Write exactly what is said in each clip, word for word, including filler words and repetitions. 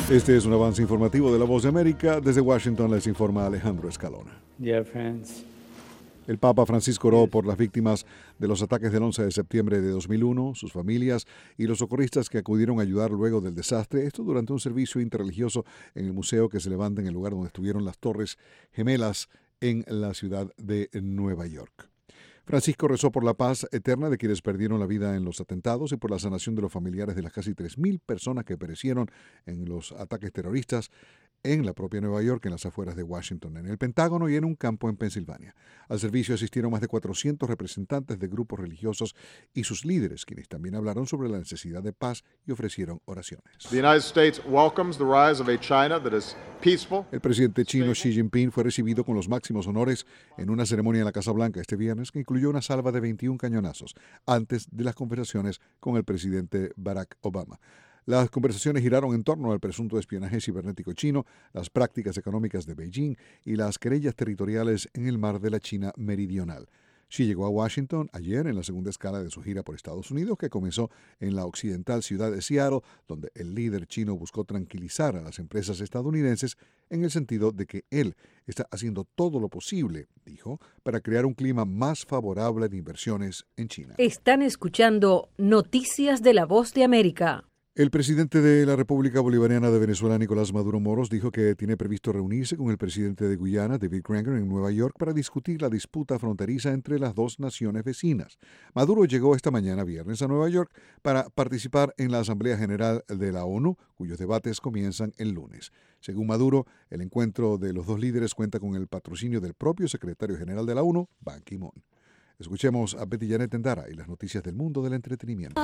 Este es un avance informativo de La Voz de América. Desde Washington les informa Alejandro Escalona. Dear friends, El Papa Francisco oró por las víctimas de los ataques del once de septiembre de dos mil uno, sus familias y los socorristas que acudieron a ayudar luego del desastre. Esto durante un servicio interreligioso en el museo que se levanta en el lugar donde estuvieron las Torres Gemelas en la ciudad de Nueva York. Francisco rezó por la paz eterna de quienes perdieron la vida en los atentados y por la sanación de los familiares de las casi tres mil personas que perecieron en los ataques terroristas en la propia Nueva York, en las afueras de Washington, en el Pentágono y en un campo en Pensilvania. Al servicio asistieron más de cuatrocientos representantes de grupos religiosos y sus líderes, quienes también hablaron sobre la necesidad de paz y ofrecieron oraciones. The United States welcomes the rise of a China that is peaceful. El presidente chino Xi Jinping fue recibido con los máximos honores en una ceremonia en la Casa Blanca este viernes que incluyó una salva de veintiún cañonazos antes de las conversaciones con el presidente Barack Obama. Las conversaciones giraron en torno al presunto espionaje cibernético chino, las prácticas económicas de Beijing y las querellas territoriales en el mar de la China meridional. Xi llegó a Washington ayer en la segunda escala de su gira por Estados Unidos, que comenzó en la occidental ciudad de Seattle, donde el líder chino buscó tranquilizar a las empresas estadounidenses en el sentido de que él está haciendo todo lo posible, dijo, para crear un clima más favorable de inversiones en China. Están escuchando Noticias de La Voz de América. El presidente de la República Bolivariana de Venezuela, Nicolás Maduro Moros, dijo que tiene previsto reunirse con el presidente de Guyana, David Granger, en Nueva York para discutir la disputa fronteriza entre las dos naciones vecinas. Maduro llegó esta mañana viernes a Nueva York para participar en la Asamblea General de la ONU, cuyos debates comienzan el lunes. Según Maduro, el encuentro de los dos líderes cuenta con el patrocinio del propio secretario general de la ONU, Ban Ki-moon. Escuchemos a Betty Janet Endara y las noticias del mundo del entretenimiento.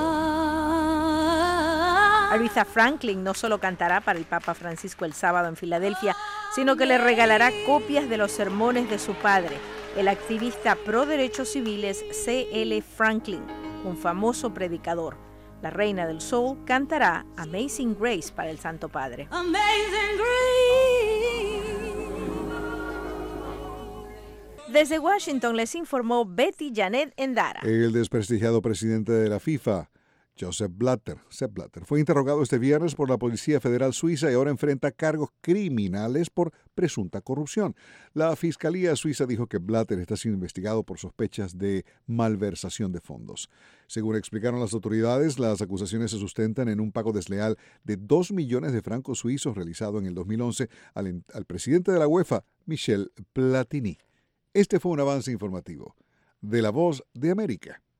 Aretha Franklin no solo cantará para el Papa Francisco el sábado en Filadelfia, sino que le regalará copias de los sermones de su padre, el activista pro derechos civiles C L Franklin, un famoso predicador. La reina del soul cantará Amazing Grace para el Santo Padre. Amazing Grace. Desde Washington les informó Betty Janet Endara. El desprestigiado presidente de la FIFA, Joseph Blatter, Sepp Blatter, fue interrogado este viernes por la Policía Federal Suiza y ahora enfrenta cargos criminales por presunta corrupción. La Fiscalía Suiza dijo que Blatter está siendo investigado por sospechas de malversación de fondos. Según explicaron las autoridades, las acusaciones se sustentan en un pago desleal de dos millones de francos suizos realizado en el dos mil once al, al presidente de la UEFA, Michel Platini. Este fue un avance informativo de La Voz de América.